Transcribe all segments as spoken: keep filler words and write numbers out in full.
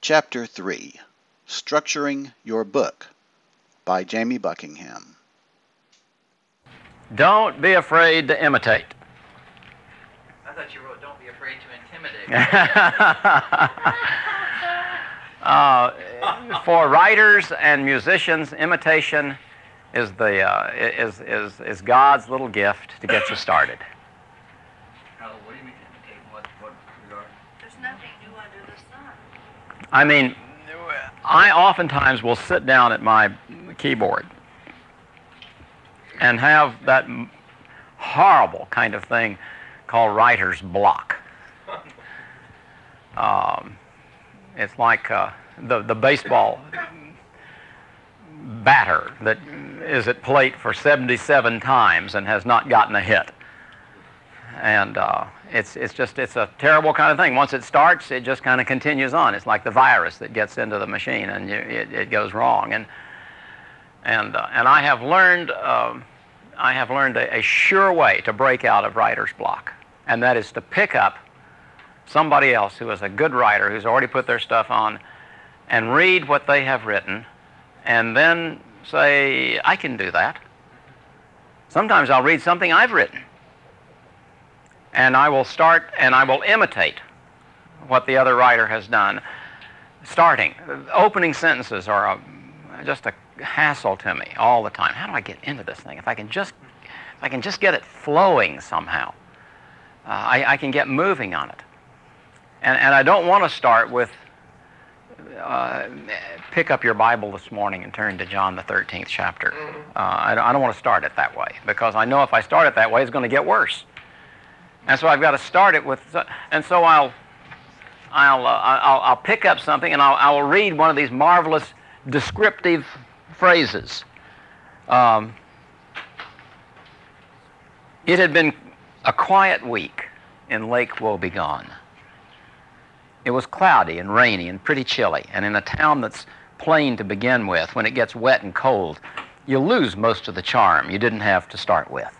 Chapter three, Structuring Your Book, by Jamie Buckingham. Don't be afraid to imitate. I thought you wrote, don't be afraid to intimidate. uh, for writers and musicians, imitation is, the, uh, is, is, is God's little gift to get you started. Now, what do you mean imitate? What, what regard? There's nothing new under the sun. I mean, I oftentimes will sit down at my keyboard and have that horrible kind of thing called writer's block. Um, it's like uh, the, the baseball batter that is at plate for seventy-seven times and has not gotten a hit. And uh, it's, it's just, it's a terrible kind of thing. Once it starts, it just kind of continues on. It's like the virus that gets into the machine and you, it, it goes wrong. And, and, uh, and I have learned, um, I have learned a, a sure way to break out of writer's block. And that is to pick up somebody else who is a good writer, who's already put their stuff on, and read what they have written, and then say, I can do that. Sometimes I'll read something I've written, and I will start and I will imitate what the other writer has done. Starting, opening sentences are a, just a hassle to me all the time. How do I get into this thing? If I can just, if I can just get it flowing somehow, uh, I, I can get moving on it. And, and I don't want to start with, uh, pick up your Bible this morning and turn to John the thirteenth chapter. Uh, I, don't, I don't want to start it that way, because I know if I start it that way, it's going to get worse. And so I've got to start it with, and so I'll, I'll, uh, I'll, I'll pick up something and I'll, I will read one of these marvelous descriptive phrases. Um, it had been a quiet week in Lake Wobegon. It was cloudy and rainy and pretty chilly, and in a town that's plain to begin with, when it gets wet and cold, you lose most of the charm you didn't have to start with.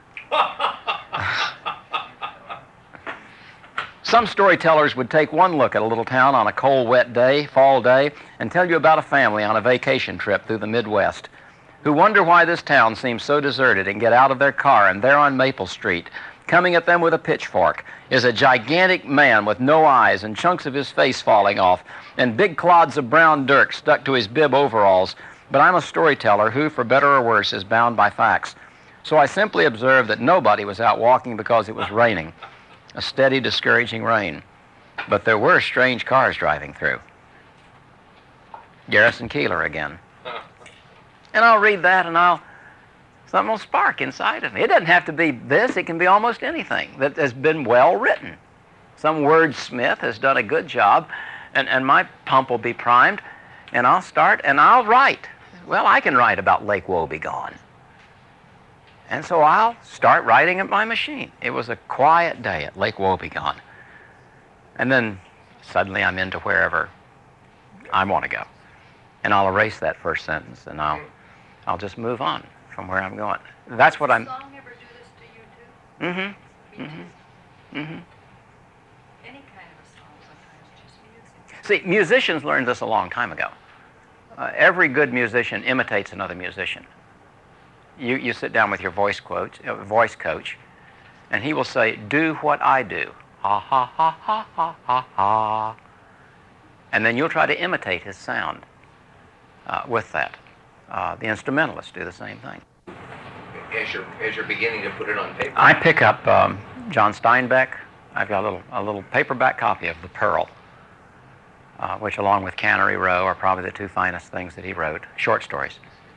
Some storytellers would take one look at a little town on a cold, wet day, fall day, and tell you about a family on a vacation trip through the Midwest who wonder why this town seems so deserted and get out of their car, and there on Maple Street, coming at them with a pitchfork, is a gigantic man with no eyes and chunks of his face falling off and big clods of brown dirt stuck to his bib overalls. But I'm a storyteller who, for better or worse, is bound by facts. So I simply observed that nobody was out walking because it was raining. A steady, discouraging rain. But there were strange cars driving through. Garrison Keillor again. And I'll read that and I'll, something will spark inside of me. It doesn't have to be this. It can be almost anything that has been well written. Some wordsmith has done a good job, and, and my pump will be primed, and I'll start and I'll write. Well, I can write about Lake Wobegon. And so I'll start writing at my machine. It was a quiet day at Lake Wobegon. And then suddenly I'm into wherever I want to go. And I'll erase that first sentence, and I'll, I'll just move on from where I'm going. That's what I'm... Does song ever do this to you, too? Mm-hmm. Mm-hmm. Mm-hmm. Any kind of a song, sometimes just music. See, musicians learned this a long time ago. Uh, every good musician imitates another musician. You, you sit down with your voice coach, uh, voice coach, and he will say, do what I do. Ha, ha, ha, ha, ha, ha, ha. And then you'll try to imitate his sound uh, with that. Uh, the instrumentalists do the same thing. As you're, as you're beginning to put it on paper. I pick up um, John Steinbeck. I've got a little, a little paperback copy of The Pearl, uh, which along with Cannery Row are probably the two finest things that he wrote, short stories.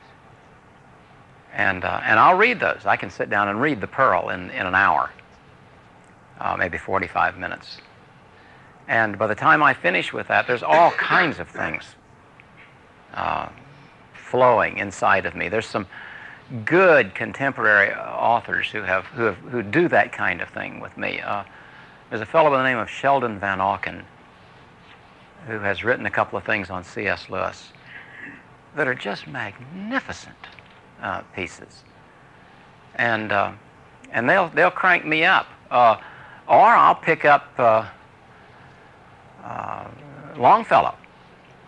And, uh, and I'll read those. I can sit down and read The Pearl in, in an hour, uh, maybe forty-five minutes. And by the time I finish with that, there's all kinds of things uh, flowing inside of me. There's some good contemporary authors who have, who have who do that kind of thing with me. Uh, there's a fellow by the name of Sheldon Van Auken who has written a couple of things on C S Lewis that are just magnificent uh, pieces, and uh, and they'll they'll crank me up. Uh, or I'll pick up uh, uh, Longfellow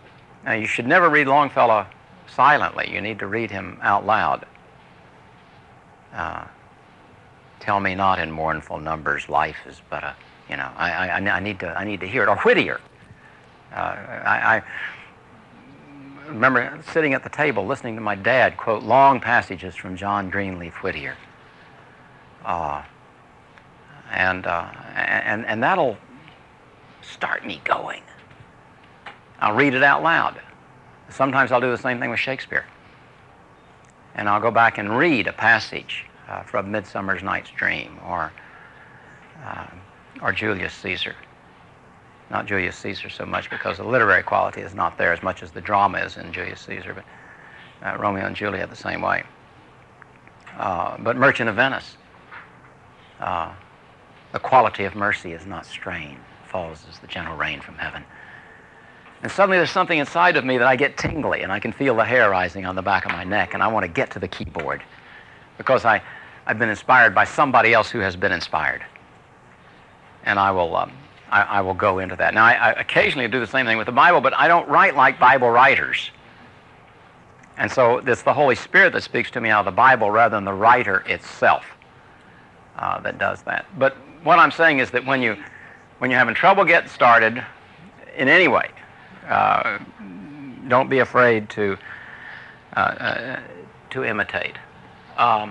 Now, you should never read Longfellow silently. You need to read him out loud. Uh, Tell me not in mournful numbers, life is but a, you know, I, I, I need to, I need to hear it. Or Whittier. Uh, I, I remember sitting at the table listening to my dad quote long passages from John Greenleaf Whittier. Uh, and, uh, and, and that'll start me going. I'll read it out loud. Sometimes I'll do the same thing with Shakespeare. And I'll go back and read a passage uh, from Midsummer Night's Dream or, uh, or Julius Caesar. Not Julius Caesar so much because the literary quality is not there as much as the drama is in Julius Caesar, but uh, Romeo and Juliet the same way. Uh, but Merchant of Venice, uh, the quality of mercy is not strained, falls as the gentle rain from heaven. And suddenly there's something inside of me that I get tingly, and I can feel the hair rising on the back of my neck, and I want to get to the keyboard because I, I've been inspired by somebody else who has been inspired. And I will, um, I, I will go into that. Now, I, I occasionally do the same thing with the Bible, but I don't write like Bible writers. And so it's the Holy Spirit that speaks to me out of the Bible rather than the writer itself uh, that does that. But what I'm saying is that when, you, when you're having trouble getting started in any way, Uh, don't be afraid to uh, uh, to imitate. Um,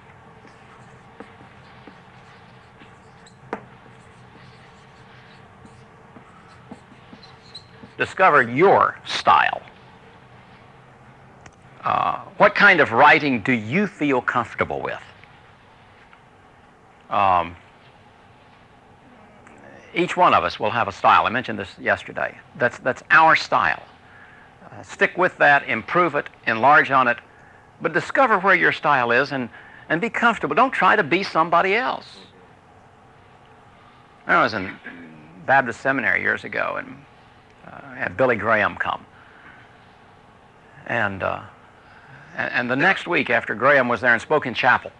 discover your style. Uh, what kind of writing do you feel comfortable with? Um, Each one of us will have a style. I mentioned this yesterday. That's, that's our style. Uh, stick with that, improve it, enlarge on it, but discover where your style is and, and be comfortable. Don't try to be somebody else. I was in Baptist Seminary years ago and uh, had Billy Graham come. And, uh, and, and the next week after Graham was there and spoke in chapel,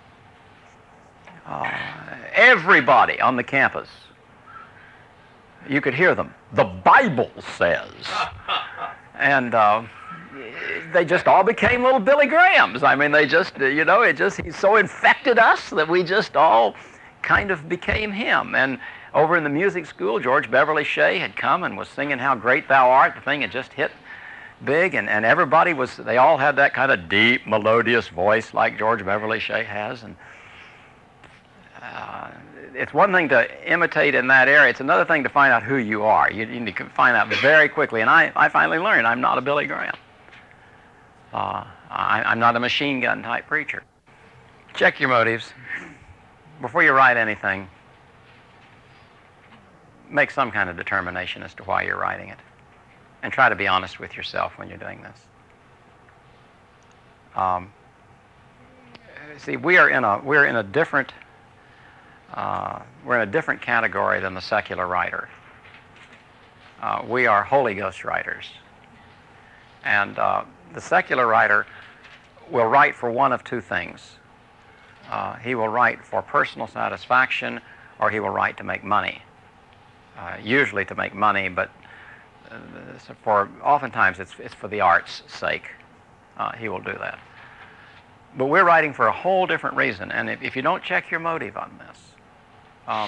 uh, everybody on the campus, you could hear them. The Bible says. And uh, they just all became little Billy Grahams. I mean, they just, you know, it just, he so infected us that we just all kind of became him. And over in the music school, George Beverly Shea had come and was singing How Great Thou Art. The thing had just hit big, and, and everybody was, they all had that kind of deep, melodious voice like George Beverly Shea has. And uh, it's one thing to imitate in that area. It's another thing to find out who you are. You, you need to find out very quickly. And I, I finally learned I'm not a Billy Graham. Uh, I, I'm not a machine gun type preacher. Check your motives. Before you write anything, make some kind of determination as to why you're writing it. And try to be honest with yourself when you're doing this. Um, see, we are in a, we're in a different... Uh, we're in a different category than the secular writer. Uh, we are Holy Ghost writers. And uh, the secular writer will write for one of two things. Uh, he will write for personal satisfaction, or he will write to make money. Uh, usually to make money, but uh, for oftentimes it's, it's for the art's sake. Uh, he will do that. But we're writing for a whole different reason, and if, if you don't check your motive on this, Um,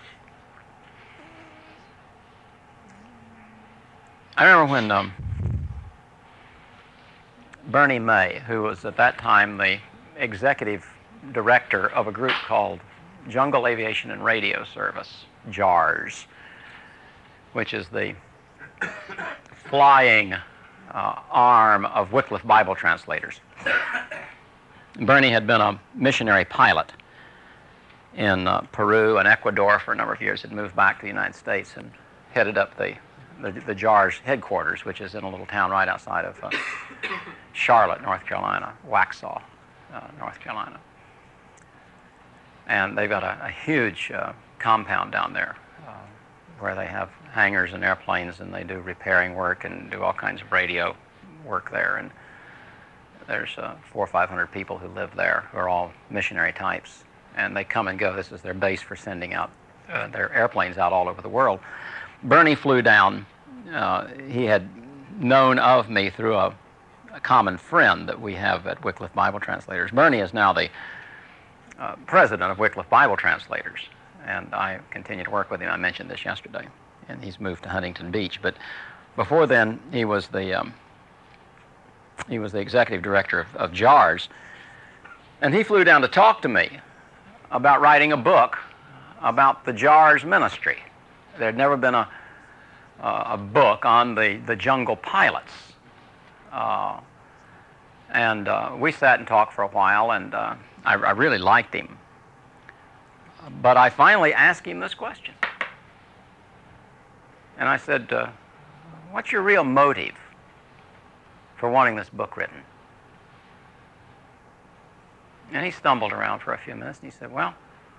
I remember when um, Bernie May, who was at that time the executive director of a group called Jungle Aviation and Radio Service, JARS, which is the flying uh, arm of Wycliffe Bible translators. Bernie had been a missionary pilot in uh, Peru and Ecuador for a number of years, had moved back to the United States and headed up the, the, the JARS headquarters, which is in a little town right outside of uh, Charlotte, North Carolina, Waxhaw, uh, North Carolina. And they've got a, a huge uh, compound down there uh, where they have hangars and airplanes, and they do repairing work and do all kinds of radio work there. And there's uh, four or five hundred people who live there who are all missionary types. And they come and go. This is their base for sending out uh, their airplanes out all over the world. Bernie flew down. Uh, he had known of me through a, a common friend that we have at Wycliffe Bible Translators. Bernie is now the uh, president of Wycliffe Bible Translators, and I continue to work with him. I mentioned this yesterday, and he's moved to Huntington Beach. But before then, he was the um, he was the executive director of, of J A R S, and he flew down to talk to me about writing a book about the J A R S ministry. There had never been a uh, a book on the the Jungle Pilots, uh, and uh, we sat and talked for a while, and uh, I, I really liked him. But I finally asked him this question, and I said, uh, "What's your real motive for wanting this book written?" And he stumbled around for a few minutes, and he said, "Well,"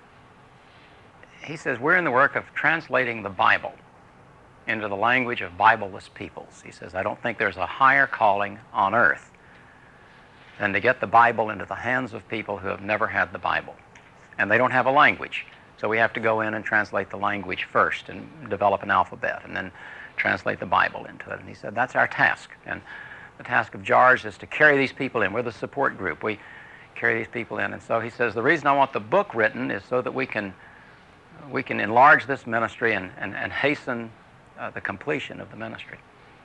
he says, "we're in the work of translating the Bible into the language of Bibleless peoples." He says, "I don't think there's a higher calling on earth than to get the Bible into the hands of people who have never had the Bible. And they don't have a language. So we have to go in and translate the language first and develop an alphabet and then translate the Bible into it." And he said, "That's our task. And the task of J A R S is to carry these people in. We're the support group. We carry these people in." And so he says, "The reason I want the book written is so that we can we can enlarge this ministry and, and, and hasten uh, the completion of the ministry."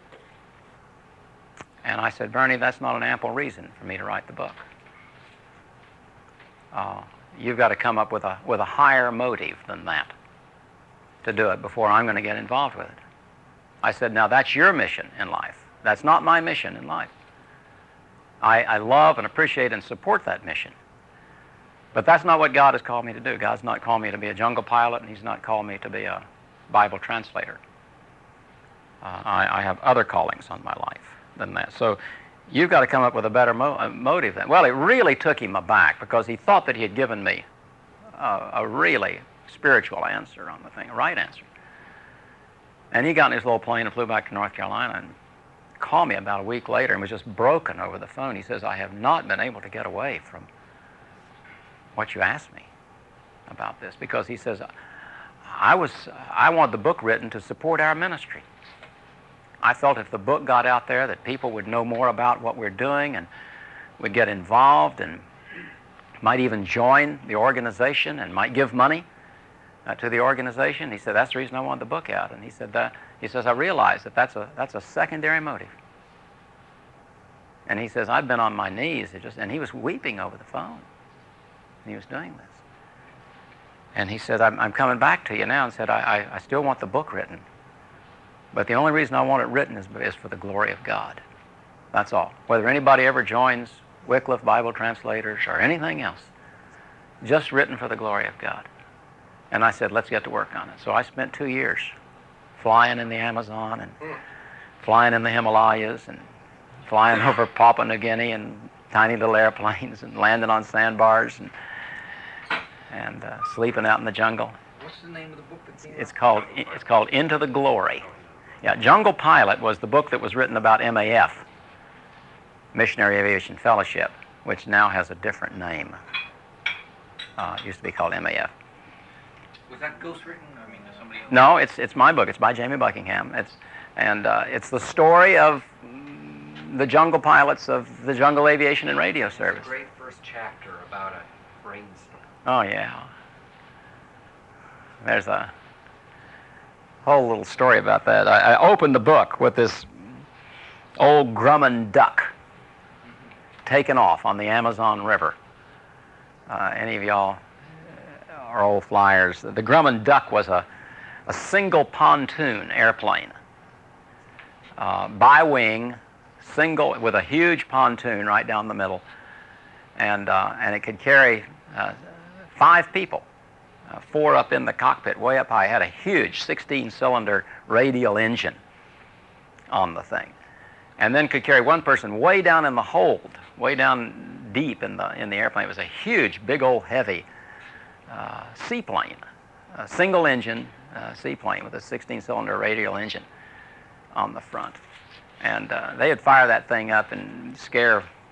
And I said, "Bernie, that's not an ample reason for me to write the book. Uh, you've got to come up with a, with a higher motive than that to do it before I'm going to get involved with it." I said, "Now that's your mission in life. That's not my mission in life. I, I love and appreciate and support that mission. But that's not what God has called me to do. God's not called me to be a jungle pilot, and He's not called me to be a Bible translator. Uh, I, I have other callings on my life than that. So you've got to come up with a better mo- uh, motive than." Well, it really took him aback because he thought that he had given me uh, a really spiritual answer on the thing, a right answer. And he got in his little plane and flew back to North Carolina and called me about a week later and was just broken over the phone. He says, "I have not been able to get away from what you asked me about this," because he says, I was, I want the book written to support our ministry. I felt if the book got out there that people would know more about what we're doing and would get involved and might even join the organization and might give money uh, to the organization. He said, "That's the reason I want the book out." And he said, that, he says, "I realize that that's a, that's a secondary motive." And he says, "I've been on my knees," it just, and he was weeping over the phone. He was doing this. And he said, I'm, I'm coming back to you now," and said, I, I, I still want the book written. But the only reason I want it written is, is for the glory of God. That's all. Whether anybody ever joins Wycliffe Bible Translators or anything else, just written for the glory of God. And I said, "Let's get to work on it." So I spent two years flying in the Amazon and flying in the Himalayas and flying over Papua New Guinea and tiny little airplanes and landing on sandbars and and uh, sleeping out in the jungle. What's the name of the book that came It's called it's called Into the Glory. Yeah, Jungle Pilot was the book that was written about M A F, Missionary Aviation Fellowship, which now has a different name. Uh, it used to be called M A F. Was that ghostwritten? I mean, is somebody else? No, it's it's my book. It's by Jamie Buckingham. It's and uh, it's the story of the jungle pilots of the Jungle Aviation and Radio Service. A great first chapter about a brainstorm. Oh yeah. There's a whole little story about that. I, I opened the book with this old Grumman duck taken off on the Amazon River. Uh, any of y'all are old flyers. The Grumman duck was a, a single pontoon airplane, uh, bi-wing, single with a huge pontoon right down the middle, and uh, and it could carry uh, five people. Uh, four up in the cockpit, way up high. It had a huge sixteen-cylinder radial engine on the thing, and then could carry one person way down in the hold, way down deep in the in the airplane. It was a huge, big old heavy uh, seaplane, a single-engine uh, seaplane with a sixteen-cylinder radial engine on the front, and uh, they would fire that thing up and scare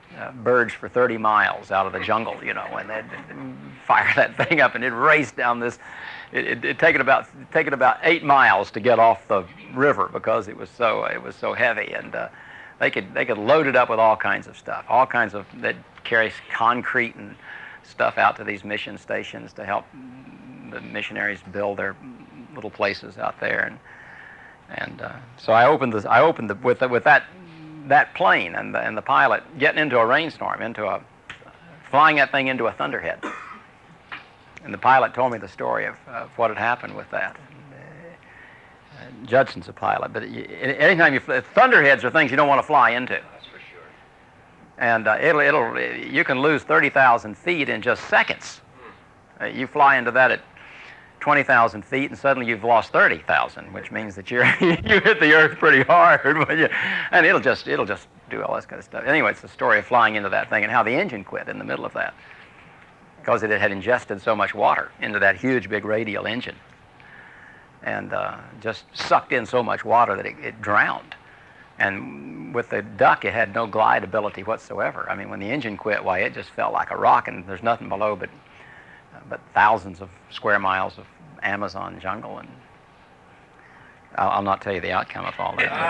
uh, birds for thirty miles out of the jungle, you know, and they'd fire that thing up and it'd race down this. It, it, it'd take it about take it about eight miles to get off the river because it was so it was so heavy, and uh, they could they could load it up with all kinds of stuff, all kinds of that carries concrete and stuff out to these mission stations to help the missionaries build their little places out there, and and uh, so I opened this I opened the, with the, with that that plane and the, and the pilot getting into a rainstorm, into a flying that thing into a thunderhead. And the pilot told me the story of, of what had happened with that. Uh, Judson's a pilot, but you, anytime you fly, thunderheads are things you don't want to fly into. That's for sure. And uh, it'll, it'll, you can lose thirty thousand feet in just seconds. Uh, you fly into that at twenty thousand feet, and suddenly you've lost thirty thousand, which means that you're you hit the earth pretty hard. When you, and it'll just it'll just do all this kind of stuff. Anyway, it's the story of flying into that thing and how the engine quit in the middle of that, because it had ingested so much water into that huge, big radial engine, and uh, just sucked in so much water that it, it drowned. And with the duck, it had no glide ability whatsoever. I mean, when the engine quit, why, it just felt like a rock, and there's nothing below but uh, but thousands of square miles of Amazon jungle. And I'll, I'll not tell you the outcome of all that.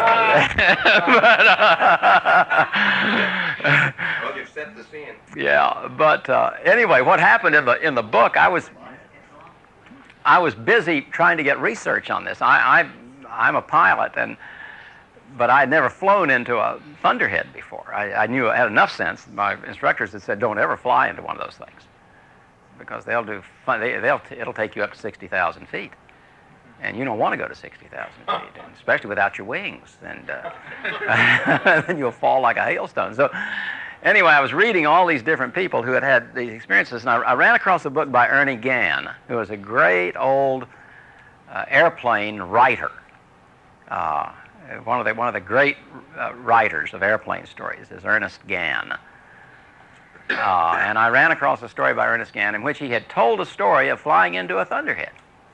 but, uh, Well, you've set the scene. Yeah, but uh, anyway, what happened in the in the book? I was I was busy trying to get research on this. I, I I'm a pilot, and but I had never flown into a thunderhead before. I, I knew I had enough sense. My instructors had said, "Don't ever fly into one of those things, because they'll do fun, they, they'll it'll take you up to sixty thousand feet, and you don't want to go to sixty thousand feet, and especially without your wings, and uh, then you'll fall like a hailstone." So. Anyway, I was reading all these different people who had had these experiences, and I, I ran across a book by Ernie Gann, who was a great old uh, airplane writer, uh, one of the one of the great uh, writers of airplane stories is Ernest Gann. Uh, and I ran across a story by Ernest Gann in which he had told a story of flying into a thunderhead.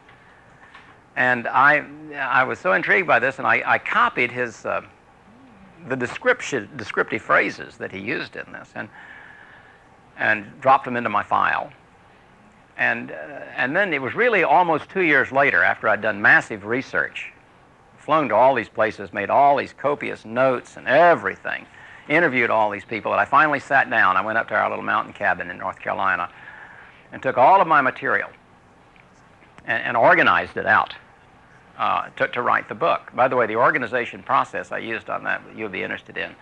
And I I was so intrigued by this, and I, I copied his. Uh, the description, descriptive phrases that he used in this, and and dropped them into my file. And uh, and then it was really almost two years later, after I'd done massive research, flown to all these places, made all these copious notes and everything, interviewed all these people, that I finally sat down. I went up to our little mountain cabin in North Carolina and took all of my material and, and organized it out. Uh, to, to write the book. By the way, the organization process I used on that, you'll be interested in. Uh,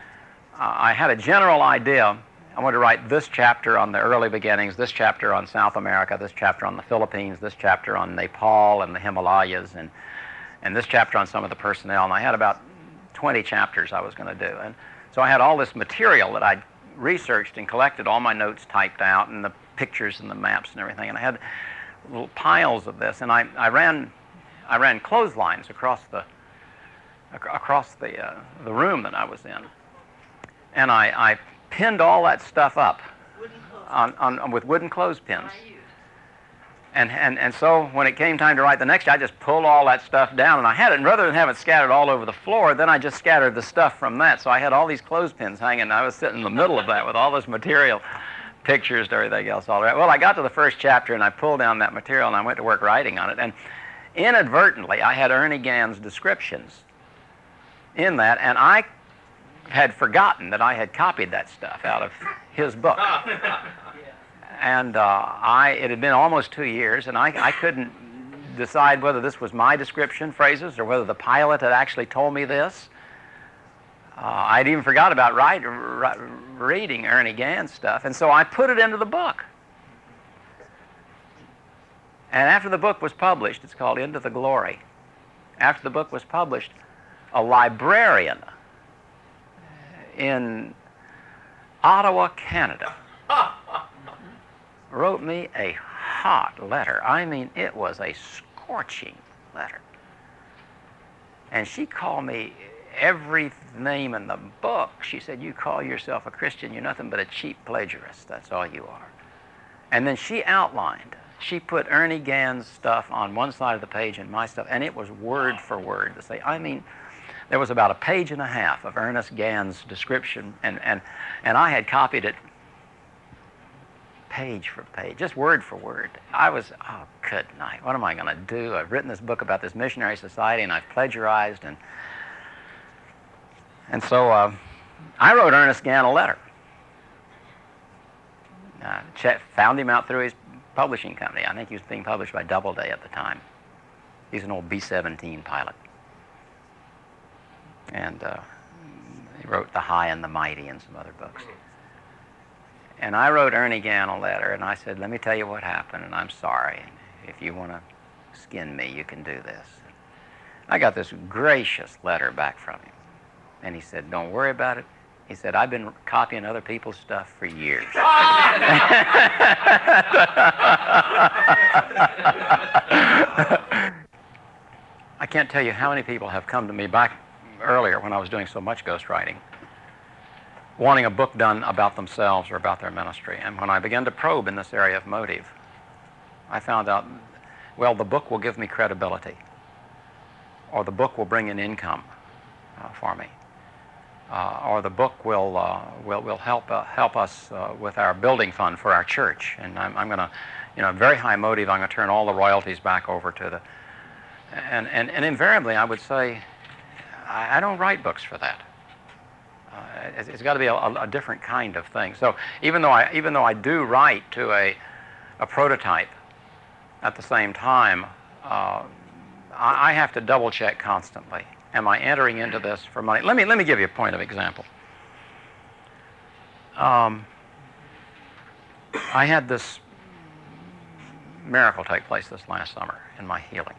I had a general idea. I wanted to write this chapter on the early beginnings, this chapter on South America, this chapter on the Philippines, this chapter on Nepal and the Himalayas, and, and this chapter on some of the personnel. And I had about twenty chapters I was going to do. And so I had all this material that I'd researched and collected, all my notes typed out, and the pictures and the maps and everything. And I had little piles of this. And I, I ran... I ran clotheslines across the across the uh, the room that I was in, and I, I pinned all that stuff up on, on with wooden clothespins. And and and so when it came time to write the next, I just pulled all that stuff down, and I had it. And rather than have it scattered all over the floor, then I just scattered the stuff from that. So I had all these clothespins hanging. And I was sitting in the middle of that with all this material, pictures and everything else. All right. Well, I got to the first chapter, and I pulled down that material, and I went to work writing on it. And inadvertently, I had Ernie Gann's descriptions in that, and I had forgotten that I had copied that stuff out of his book. And uh, I, it had been almost two years, and I, I couldn't decide whether this was my description phrases or whether the pilot had actually told me this. Uh, I'd even forgot about write, re- reading Ernie Gann's stuff, and so I put it into the book. And after the book was published, it's called Into the Glory. After the book was published, a librarian in Ottawa, Canada, wrote me a hot letter. I mean, it was a scorching letter. And she called me every name in the book. She said, "You call yourself a Christian, you're nothing but a cheap plagiarist. That's all you are." And then she outlined. She put Ernie Gann's stuff on one side of the page and my stuff, and it was word for word to say, I mean, there was about a page and a half of Ernest Gann's description, and, and, and I had copied it page for page, just word for word. I was, oh, good night, what am I going to do? I've written this book about this missionary society, and I've plagiarized, and, and so uh, I wrote Ernest Gann a letter. Uh, check, found him out through his publishing company. I think he was being published by Doubleday at the time. He's an old B seventeen pilot. And uh, he wrote The High and the Mighty and some other books. And I wrote Ernie Gann a letter, and I said, let me tell you what happened, and I'm sorry. If you want to skin me, you can do this. I got this gracious letter back from him. And he said, don't worry about it. He said, I've been copying other people's stuff for years. I can't tell you how many people have come to me back earlier when I was doing so much ghostwriting, wanting a book done about themselves or about their ministry. And when I began to probe in this area of motive, I found out, well, the book will give me credibility, or the book will bring in income uh, for me. Uh, or the book will uh, will will help uh, help us uh, with our building fund for our church, and I'm, I'm going to, you know, very high motive. I'm going to turn all the royalties back over to the, and and, and invariably I would say, I, I don't write books for that. Uh, it's, it's got to be a, a different kind of thing. So even though I even though I do write to a a prototype, at the same time, uh, I, I have to double check constantly. Am I entering into this for money? Let me let me give you a point of example. Um, I had this miracle take place this last summer in my healing,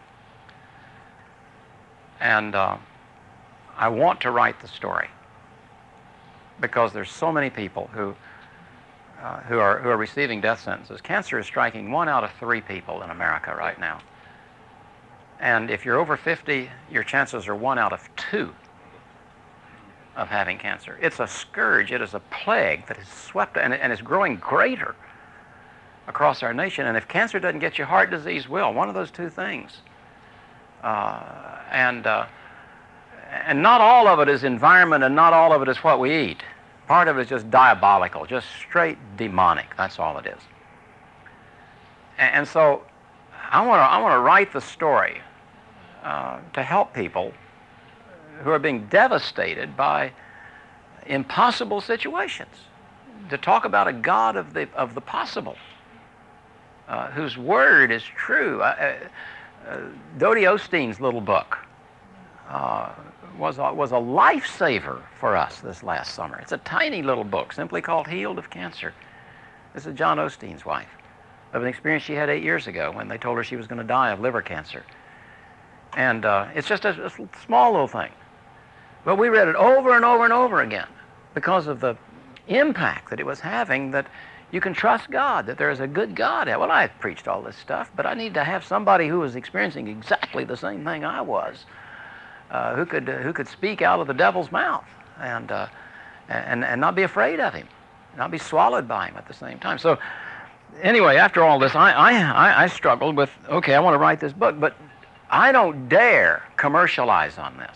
and uh, I want to write the story because there's so many people who uh, who are who are receiving death sentences. Cancer is striking one out of three people in America right now. And if you're over fifty, your chances are one out of two of having cancer. It's a scourge. It is a plague that has swept, and, and is growing greater across our nation. And if cancer doesn't get you, heart disease will. One of those two things. Uh, and, uh, and not all of it is environment, and not all of it is what we eat. Part of it is just diabolical, just straight demonic. That's all it is. And, and so I want to I want to write the story Uh, to help people who are being devastated by impossible situations, to talk about a God of the of the possible, uh, whose word is true. Uh, uh, Dodie Osteen's little book uh, was a, was a lifesaver for us this last summer. It's a tiny little book, simply called "Healed of Cancer." This is John Osteen's wife, of an experience she had eight years ago when they told her she was going to die of liver cancer. And uh, it's just a, a small little thing. But we read it over and over and over again because of the impact that it was having, that you can trust God, that there is a good God. Well, I've preached all this stuff, but I need to have somebody who was experiencing exactly the same thing I was, uh, who could uh, who could speak out of the devil's mouth and, uh, and, and not be afraid of him, not be swallowed by him at the same time. So anyway, after all this, I, I, I struggled with, okay, I want to write this book, but I don't dare commercialize on this.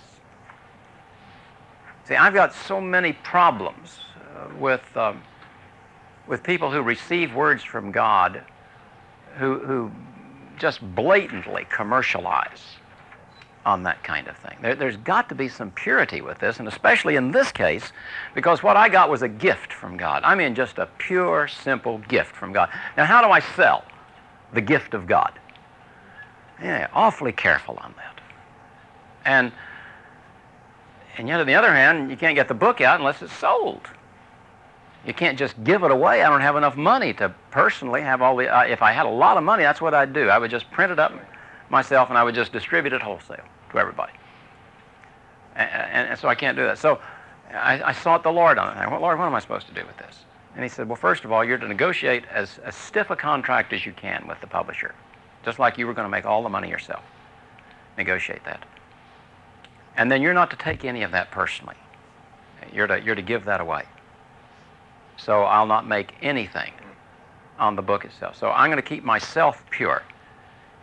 See, I've got so many problems uh, with um, with people who receive words from God who who just blatantly commercialize on that kind of thing. There, there's got to be some purity with this, and especially in this case, because what I got was a gift from God. I mean, just a pure, simple gift from God. Now, how do I sell the gift of God? Yeah, awfully careful on that. And and yet on the other hand, you can't get the book out unless it's sold. You can't just give it away. I don't have enough money to personally have all the, uh, if I had a lot of money, that's what I'd do. I would just print it up myself and I would just distribute it wholesale to everybody. And, and, and so I can't do that. So I, I sought the Lord on it. I went, Lord, what am I supposed to do with this? And he said, well, first of all, you're to negotiate as, as stiff a contract as you can with the publisher. Just like you were going to make all the money yourself. Negotiate that. And then you're not to take any of that personally. You're to, you're to give that away. So I'll not make anything on the book itself. So I'm going to keep myself pure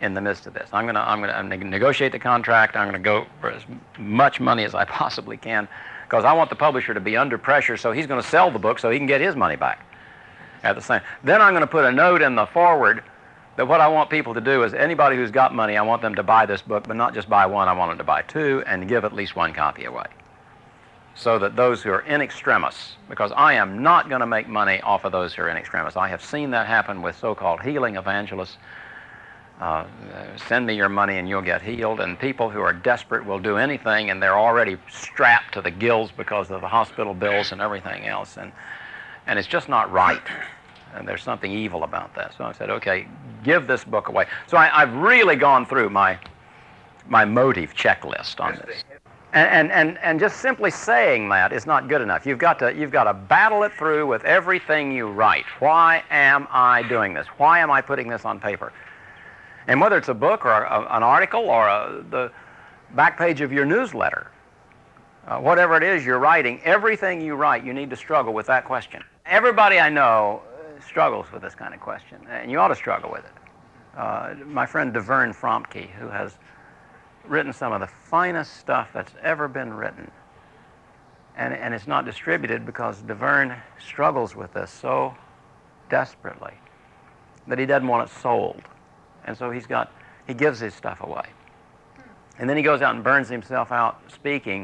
in the midst of this. I'm going to I'm going to negotiate the contract. I'm going to go for as much money as I possibly can, because I want the publisher to be under pressure, so he's going to sell the book so he can get his money back at the same. Then I'm going to put a note in the forward that what I want people to do is anybody who's got money, I want them to buy this book, but not just buy one. I want them to buy two and give at least one copy away, so that those who are in extremis, because I am not going to make money off of those who are in extremis. I have seen that happen with so-called healing evangelists. Uh, send me your money and you'll get healed. And people who are desperate will do anything, and they're already strapped to the gills because of the hospital bills and everything else. And, and it's just not right. And there's something evil about that. So I said, okay, give this book away. So I, I've really gone through my, my motive checklist on this. And, and, and, and just simply saying that is not good enough. You've got to, you've got to battle it through with everything you write. Why am I doing this? Why am I putting this on paper? And whether it's a book or a, an article or a, the back page of your newsletter, uh, whatever it is you're writing, everything you write, you need to struggle with that question. Everybody I know struggles with this kind of question, and you ought to struggle with it. Uh, my friend DeVern Fromke, who has written some of the finest stuff that's ever been written, and, and it's not distributed because DeVern struggles with this so desperately that he doesn't want it sold. And so he's got, he gives his stuff away. And then he goes out and burns himself out speaking,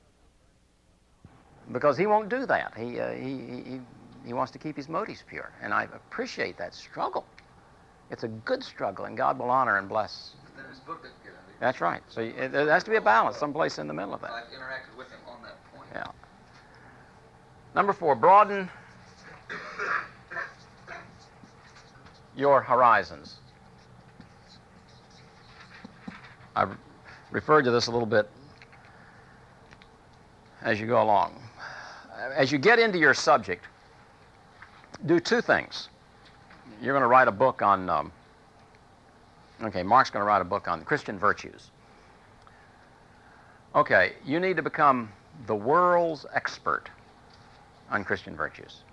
because he won't do that. He, uh, he, he, he wants to keep his motives pure. And I appreciate that struggle. It's a good struggle, and God will honor and bless. Then his book doesn't get under. That's right. So you, there has to be a balance someplace in the middle of that. I've interacted with him on that point. Yeah. Number four, broaden your horizons. I referred to this a little bit as you go along. As you get into your subject, do two things. You're going to write a book on, um, okay, Mark's going to write a book on Christian virtues. Okay, you need to become the world's expert on Christian virtues.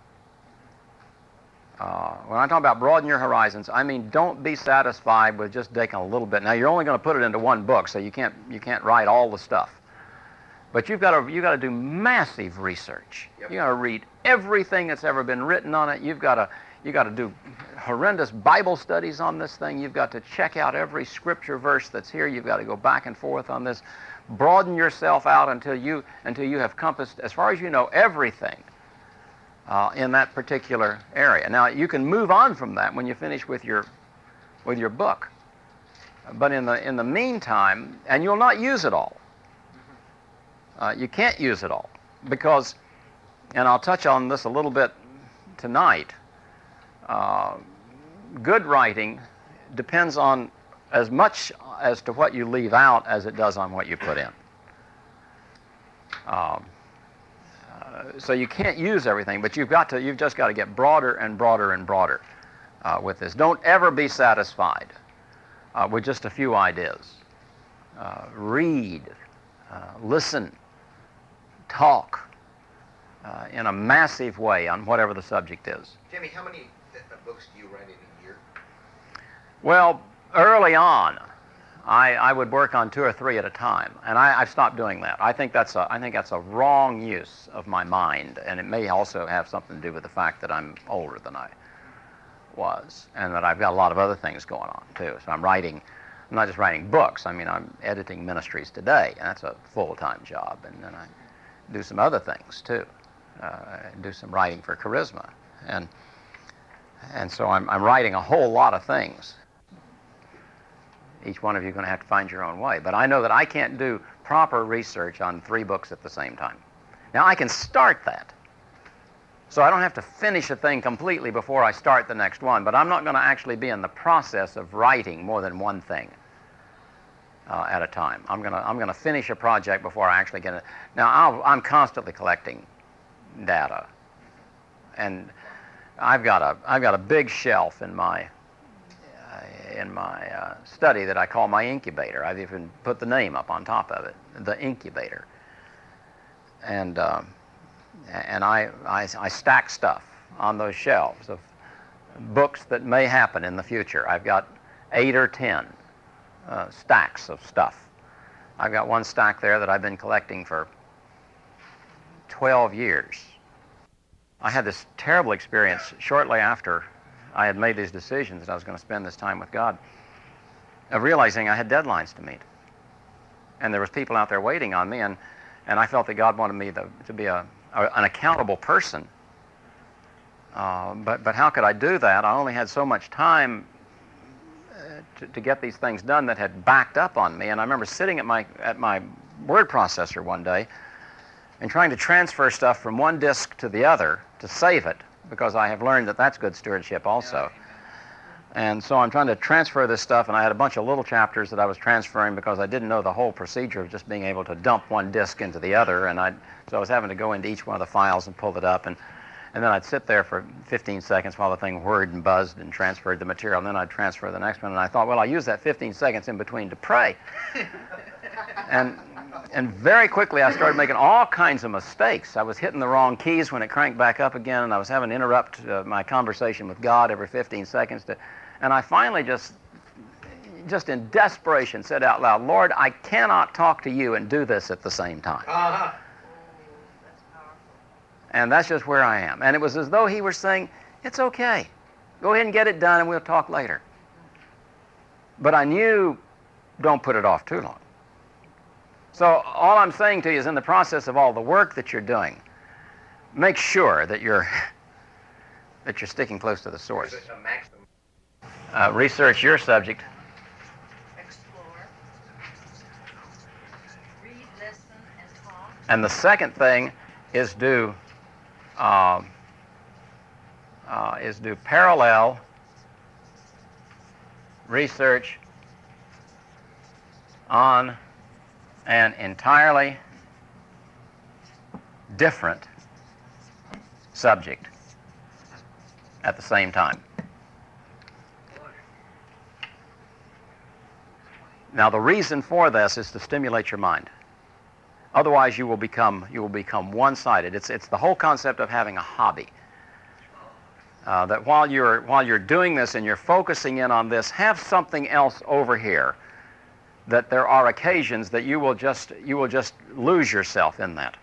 Uh, when I talk about broaden your horizons, I mean don't be satisfied with just taking a little bit. Now you're only going to put it into one book, so you can't you can't write all the stuff. But you've got to you got to do massive research. Yep. You got to read everything that's ever been written on it. You've got to you got to do horrendous Bible studies on this thing. You've got to check out every scripture verse that's here. You've got to go back and forth on this. Broaden yourself out until you until you have compassed, as far as you know, everything Uh, in that particular area. Now you can move on from that when you finish with your with your book, but in the in the meantime, and you'll not use it all. Uh, you can't use it all because, and I'll touch on this a little bit tonight. Uh, good writing depends on as much as to what you leave out as it does on what you put in. Um, So you can't use everything, but you've got to, you've just got to get broader and broader and broader uh, with this. Don't ever be satisfied uh, with just a few ideas. Uh, read, uh, listen, talk uh, in a massive way on whatever the subject is. Jimmy, how many uh, books do you write in a year? Well, early on, I, I would work on two or three at a time, and I, I've stopped doing that. I think that's a I think that's a wrong use of my mind, and it may also have something to do with the fact that I'm older than I was, and that I've got a lot of other things going on too. So I'm writing, I'm not just writing books. I mean, I'm editing Ministries Today, and that's a full-time job, and then I do some other things too. Uh, I do some writing for Charisma, and and so I'm I'm writing a whole lot of things. Each one of you is going to have to find your own way. But I know that I can't do proper research on three books at the same time. Now, I can start that. So I don't have to finish a thing completely before I start the next one. But I'm not going to actually be in the process of writing more than one thing uh, at a time. I'm going to I'm going to finish a project before I actually get it. Now, I'll, I'm constantly collecting data. And I've got a I've got a big shelf in my in my uh, study that I call my incubator. I've even put the name up on top of it, the incubator. And uh, and I, I I stack stuff on those shelves of books that may happen in the future. I've got eight or ten uh, stacks of stuff. I've got one stack there that I've been collecting for twelve years. I had this terrible experience shortly after I had made these decisions that I was going to spend this time with God, of realizing I had deadlines to meet. And there was people out there waiting on me, and, and I felt that God wanted me to, to be a, a, an accountable person. Uh, but, but how could I do that? I only had so much time uh, to, to get these things done that had backed up on me. And I remember sitting at my, at my word processor one day and trying to transfer stuff from one disk to the other to save it, because I have learned that that's good stewardship also. And so I'm trying to transfer this stuff, and I had a bunch of little chapters that I was transferring because I didn't know the whole procedure of just being able to dump one disk into the other, and I so I was having to go into each one of the files and pull it up, and, and then I'd sit there for fifteen seconds while the thing whirred and buzzed and transferred the material, and then I'd transfer the next one, and I thought, well, I'll use that fifteen seconds in between to pray. and and very quickly I started making all kinds of mistakes. I was hitting the wrong keys when it cranked back up again, and I was having to interrupt uh, my conversation with God every fifteen seconds to... And I finally just, just in desperation said out loud, Lord, I cannot talk to you and do this at the same time. Uh-huh. And that's just where I am. And it was as though he was saying, it's okay. Go ahead and get it done and we'll talk later. But I knew, don't put it off too long. So all I'm saying to you is, in the process of all the work that you're doing, make sure that you're, that you're sticking close to the source. Is it a maximum? Uh, research your subject. Explore. Read, listen, and talk. And the second thing is do uh, uh, is do parallel research on an entirely different subject at the same time. Now, the reason for this is to stimulate your mind. Otherwise, you will become you will become one-sided. It's it's the whole concept of having a hobby. Uh, that while you're while you're doing this and you're focusing in on this, have something else over here. That there are occasions that you will just you will just lose yourself in that.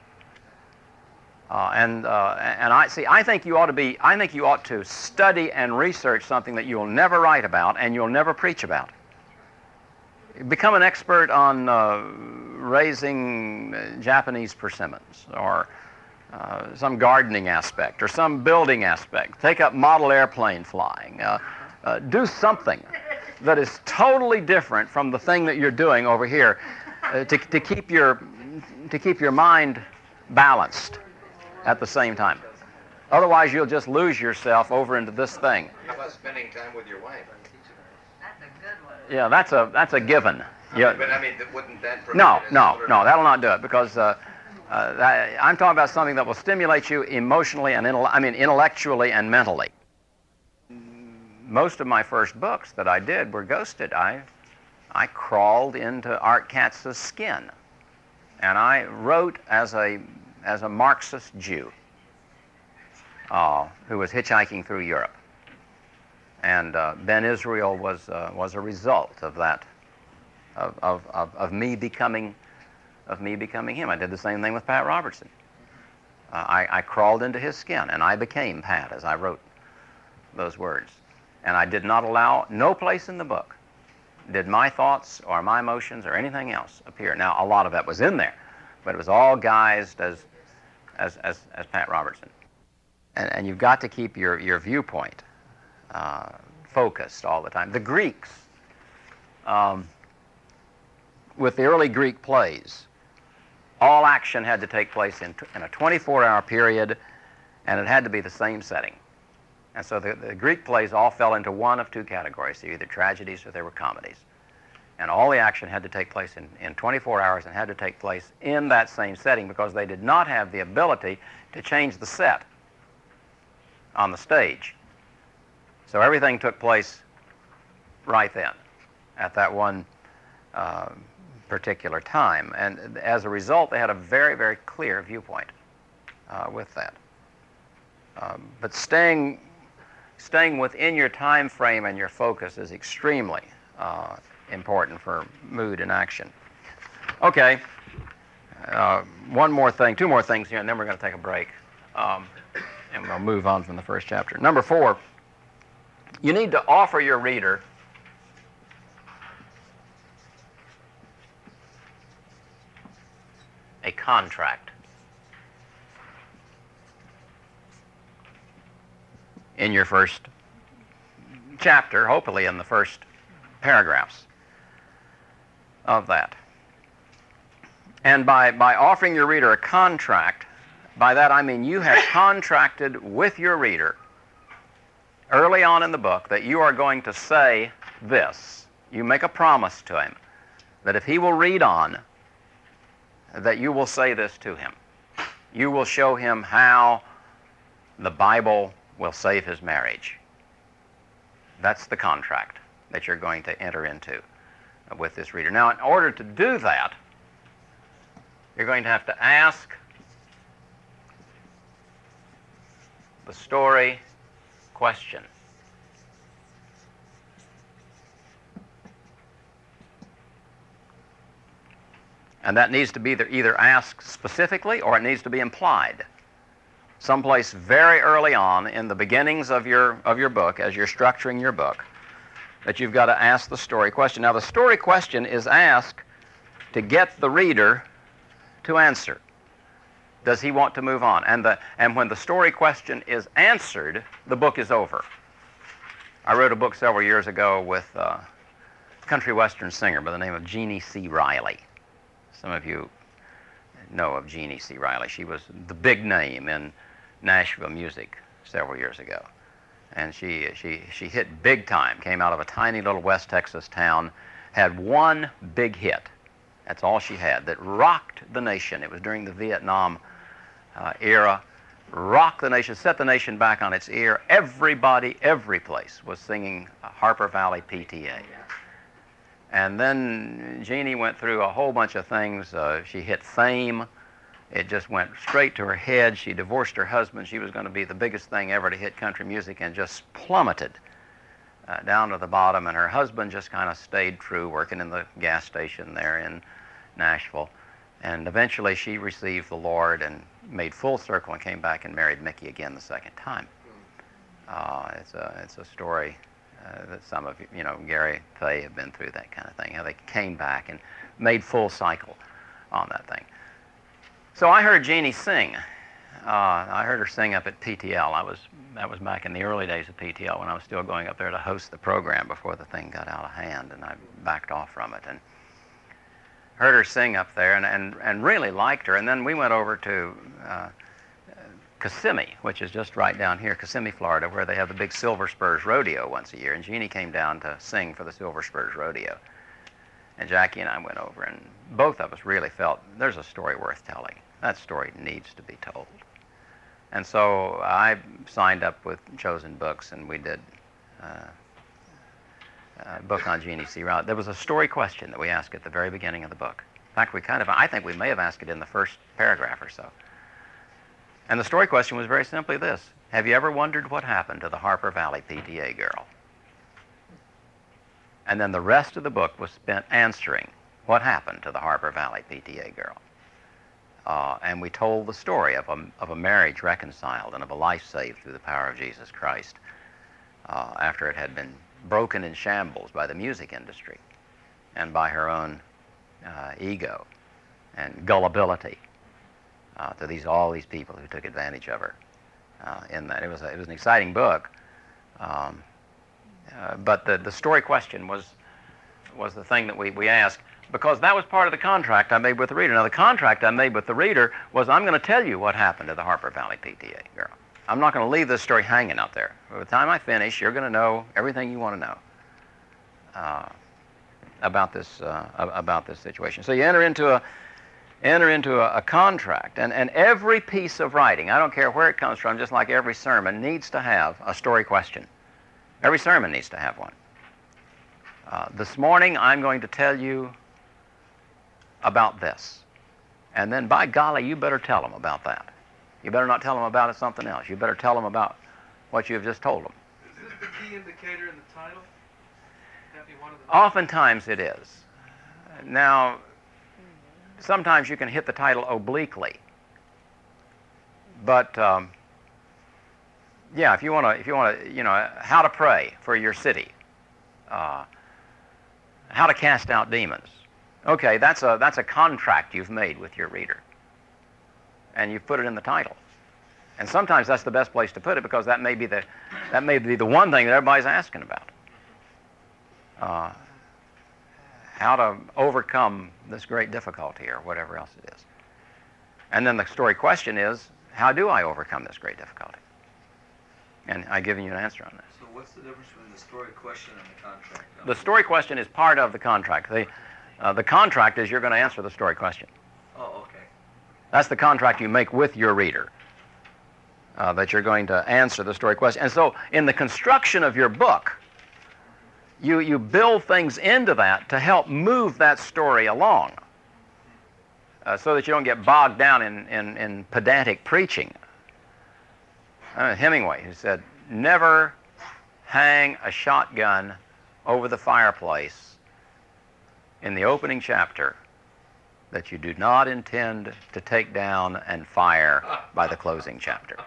Uh, and uh, and I see. I think you ought to be. I think you ought to study and research something that you will never write about and you'll never preach about. Become an expert on uh, raising uh, Japanese persimmons, or uh, some gardening aspect, or some building aspect. Take up model airplane flying. Uh, uh, do something that is totally different from the thing that you're doing over here, uh, to, to keep your to keep your mind balanced at the same time. Otherwise, you'll just lose yourself over into this thing. How about spending time with your wife? That's a good one. Yeah, that's a that's a given. I Yeah. mean, but I mean, th- wouldn't that prevent No, it as no, older no, men? that'll not do it, because uh, uh, that, I'm talking about something that will stimulate you emotionally and intel- I mean intellectually and mentally. Most of my first books that I did were ghosted. I I crawled into Art Katz's skin, and I wrote as a as a Marxist Jew uh, who was hitchhiking through Europe. And uh, Ben Israel was uh, was a result of that, of, of, of, of me becoming, of me becoming him. I did the same thing with Pat Robertson. Uh, I, I crawled into his skin, and I became Pat as I wrote those words. And I did not allow, no place in the book did my thoughts or my emotions or anything else appear. Now, a lot of that was in there, but it was all guised as, as, as, as Pat Robertson. And, and you've got to keep your, your viewpoint Uh, focused all the time. The Greeks, um, with the early Greek plays, all action had to take place in, in a twenty-four hour period, and it had to be the same setting. And so the, the Greek plays all fell into one of two categories. They were either tragedies or they were comedies. And all the action had to take place in, in twenty-four hours and had to take place in that same setting, because they did not have the ability to change the set on the stage. So everything took place right then, at that one uh, particular time. And as a result, they had a very, very clear viewpoint uh, with that. Um, but staying, staying within your time frame and your focus is extremely, uh, important for mood and action. Okay, uh, one more thing, two more things here, and then we're going to take a break. Um, and we'll move on from the first chapter. Number four, you need to offer your reader a contract. In your first chapter, hopefully in the first paragraphs of that. And by, by offering your reader a contract, by that I mean you have contracted with your reader early on in the book that you are going to say this. You make a promise to him that if he will read on, that you will say this to him. You will show him how the Bible will save his marriage. That's the contract that you're going to enter into with this reader. Now, in order to do that, you're going to have to ask the story question. And that needs to be either, either asked specifically or it needs to be implied. Someplace very early on in the beginnings of your, of your book, as you're structuring your book, that you've got to ask the story question. Now, the story question is asked to get the reader to answer. Does he want to move on? And, the, and when the story question is answered, the book is over. I wrote a book several years ago with a country western singer by the name of Jeannie C. Riley. Some of you know of Jeannie C. Riley. She was the big name in Nashville music several years ago. And she, she, she hit big time, came out of a tiny little West Texas town, had one big hit. That's all she had, that rocked the nation. It was during the Vietnam uh, era, rocked the nation, set the nation back on its ear. Everybody, every place was singing Harper Valley P T A. And then Jeannie went through a whole bunch of things. Uh, she hit fame. It just went straight to her head. She divorced her husband. She was going to be the biggest thing ever to hit country music and just plummeted uh, down to the bottom. And her husband just kind of stayed true, working in the gas station there in Nashville. And eventually she received the Lord and made full circle and came back and married Mickey again the second time. Uh, it's a, it's a story uh, that some of you, you know, Gary Fay have been through that kind of thing, how they came back and made full cycle on that thing. So I heard Jeannie sing. Uh, I heard her sing up at P T L. I was, that was back in the early days of P T L when I was still going up there to host the program before the thing got out of hand, and I backed off from it. And heard her sing up there and, and, and really liked her. And then we went over to uh, Kissimmee, which is just right down here, Kissimmee, Florida, where they have the big Silver Spurs Rodeo once a year. And Jeannie came down to sing for the Silver Spurs Rodeo. And Jackie and I went over, and both of us really felt there's a story worth telling. That story needs to be told. And so I signed up with Chosen Books, and we did uh, a book on Jeannie C. Riley. There was a story question that we asked at the very beginning of the book. In fact, we kind of, I think we may have asked it in the first paragraph or so. And the story question was very simply this: have you ever wondered what happened to the Harper Valley P T A girl? And then the rest of the book was spent answering what happened to the Harper Valley P T A girl. Uh, and we told the story of a, of a marriage reconciled and of a life saved through the power of Jesus Christ uh, after it had been broken in shambles by the music industry and by her own uh, ego and gullibility uh, to these all these people who took advantage of her. Uh, in that, it was a, it was an exciting book, um, uh, but the the story question was was the thing that we we asked, because that was part of the contract I made with the reader. Now, the contract I made with the reader was I'm going to tell you what happened to the Harper Valley P T A girl. I'm not going to leave this story hanging out there. By the time I finish, you're going to know everything you want to know uh, about this uh, about this situation. So you enter into a enter into a, a contract, and, and every piece of writing, I don't care where it comes from, just like every sermon, needs to have a story question. Every sermon needs to have one. Uh, this morning, I'm going to tell you about this. And then, by golly, you better tell them about that. You better not tell them about something else. You better tell them about what you've just told them. Is this the key indicator in the title? Have you one of the... Oftentimes it is. Now, sometimes you can hit the title obliquely, but um, yeah, if you want to, if you want to, you know, how to pray for your city, uh, how to cast out demons. Okay, that's a that's a contract you've made with your reader, and you've put it in the title. And sometimes that's the best place to put it because that may be the that may be the one thing that everybody's asking about. Uh, how to overcome this great difficulty or whatever else it is. And then the story question is, how do I overcome this great difficulty? And I've given you an answer on that. So what's the difference between the story question and the contract? The story question is part of the contract. The, uh, the contract is you're going to answer the story question. Oh, okay. That's the contract you make with your reader, uh, that you're going to answer the story question. And so in the construction of your book, You, you build things into that to help move that story along uh, so that you don't get bogged down in, in, in pedantic preaching. Uh, Hemingway, who said, never hang a shotgun over the fireplace in the opening chapter that you do not intend to take down and fire by the closing chapter.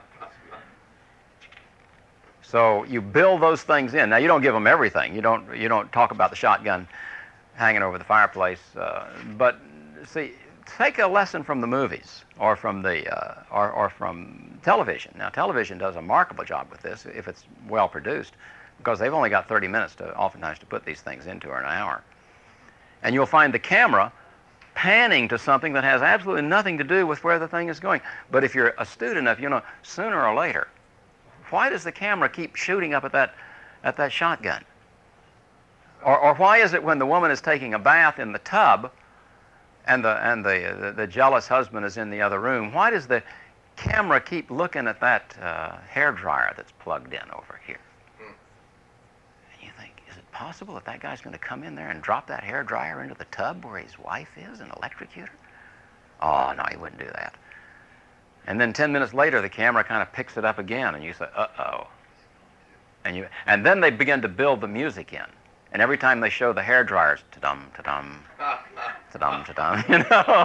So you build those things in. Now you don't give them everything. You don't you don't talk about the shotgun hanging over the fireplace. Uh, but see, take a lesson from the movies or from the uh, or or from television. Now television does a remarkable job with this if it's well produced, because they've only got thirty minutes to oftentimes to put these things into, or an hour. And you'll find the camera panning to something that has absolutely nothing to do with where the thing is going. But if you're astute enough, you know sooner or later. Why does the camera keep shooting up at that, at that shotgun? Or, or why is it when the woman is taking a bath in the tub and, the, and the, the, the jealous husband is in the other room, why does the camera keep looking at that uh, hair dryer that's plugged in over here? Hmm. And you think, is it possible that that guy's going to come in there and drop that hair dryer into the tub where his wife is and electrocute her? Oh, no, he wouldn't do that. And then ten minutes later, the camera kind of picks it up again, and you say, uh-oh. And you, and then they begin to build the music in. And every time they show the hair dryers, ta-dum, ta-dum, ta-dum, ta-dum, you know.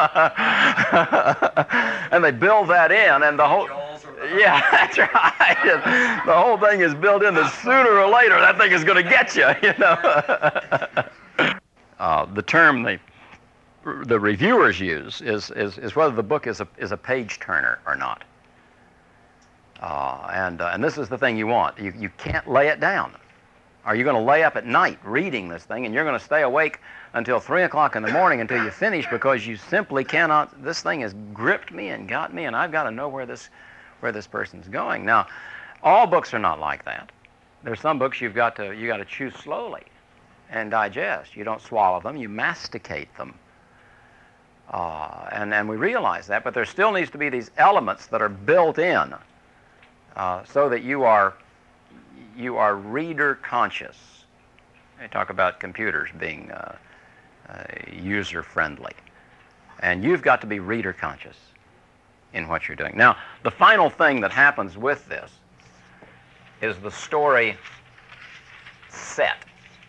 And they build that in, and the whole... Yeah, that's right. The whole thing is built in that sooner or later that thing is going to get you, you know. uh, the term they... the reviewers use is, is, is whether the book is a, is a page turner or not. Uh, and, uh, and this is the thing you want. You, you can't lay it down. Are you going to lay up at night reading this thing, and you're going to stay awake until three o'clock in the morning until you finish because you simply cannot, this thing has gripped me and got me, and I've got to know where this, where this person's going. Now, all books are not like that. There's some books you've got to, you got to chew slowly and digest. You don't swallow them, you masticate them. Uh, and, and we realize that, but there still needs to be these elements that are built in uh, so that you are, you are reader conscious. They talk about computers being uh, uh, user friendly. And you've got to be reader conscious in what you're doing. Now, the final thing that happens with this is the story set.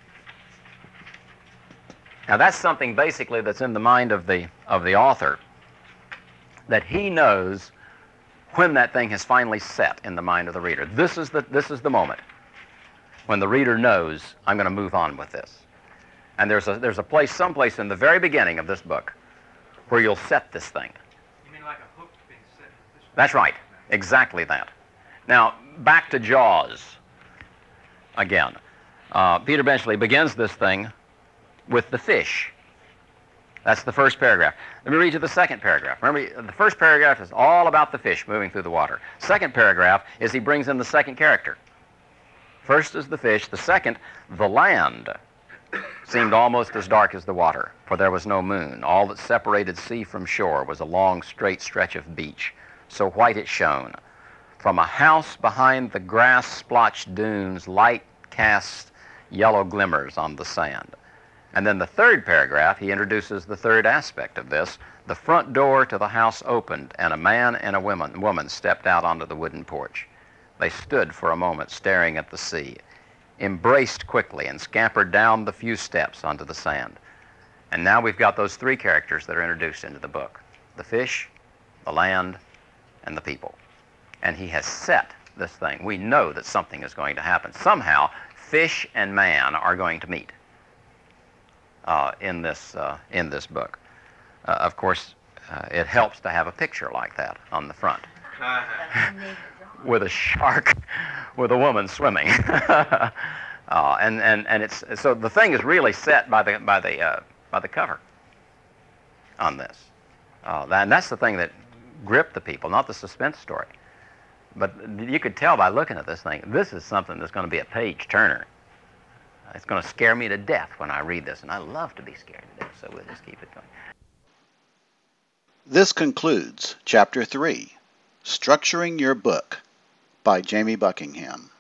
Now that's something basically that's in the mind of the of the author, that he knows when that thing has finally set in the mind of the reader. This is the this is the moment when the reader knows, I'm going to move on with this. And there's a there's a place someplace in the very beginning of this book where you'll set this thing. You mean like a hook being set? That's right. Exactly that. Now back to Jaws again. Uh, Peter Benchley begins this thing with the fish. That's the first paragraph. Let me read you the second paragraph. Remember, the first paragraph is all about the fish moving through the water. Second paragraph is he brings in the second character. First is the fish. The second, the land seemed almost as dark as the water, for there was no moon. All that separated sea from shore was a long, straight stretch of beach, so white it shone. From a house behind the grass-splotched dunes, light cast yellow glimmers on the sand. And then the third paragraph, he introduces the third aspect of this. The front door to the house opened, and a man and a woman, woman stepped out onto the wooden porch. They stood for a moment staring at the sea. embraced quickly and scampered down the few steps onto the sand. And now we've got those three characters that are introduced into the book: the fish, the land, and the people. And he has set this thing. We know that something is going to happen. Somehow, fish and man are going to meet uh, in this uh, in this book. Uh, of course, uh, it helps to have a picture like that on the front, with a shark, with a woman swimming. uh, and and and it's so the thing is really set by the by the uh, by the cover on this. Uh, and that's the thing that gripped the people, not the suspense story. But you could tell by looking at this thing, this is something that's going to be a page turner. It's going to scare me to death when I read this, and I love to be scared to death, so we'll just keep it going. This concludes Chapter three, Structuring Your Book by Jamie Buckingham.